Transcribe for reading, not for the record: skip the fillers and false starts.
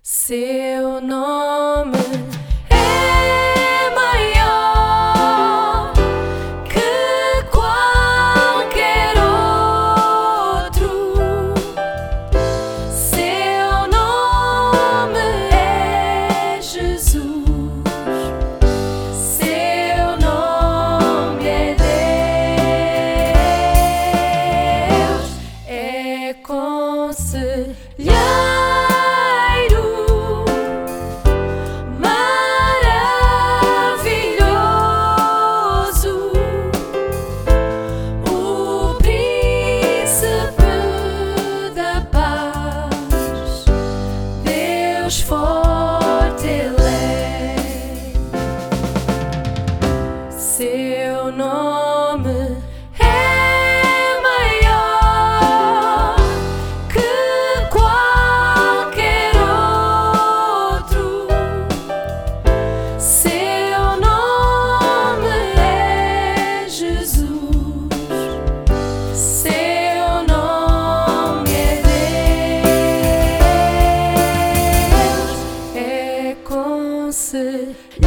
Seu nome é maior que qualquer outro. Seu nome é Jesus. Seu nome é Deus. É conselheiro. Forte Ele é. Seu nome é maior que qualquer outro. Seu nome é Jesus. Seu nome é Deus. É conselheiro.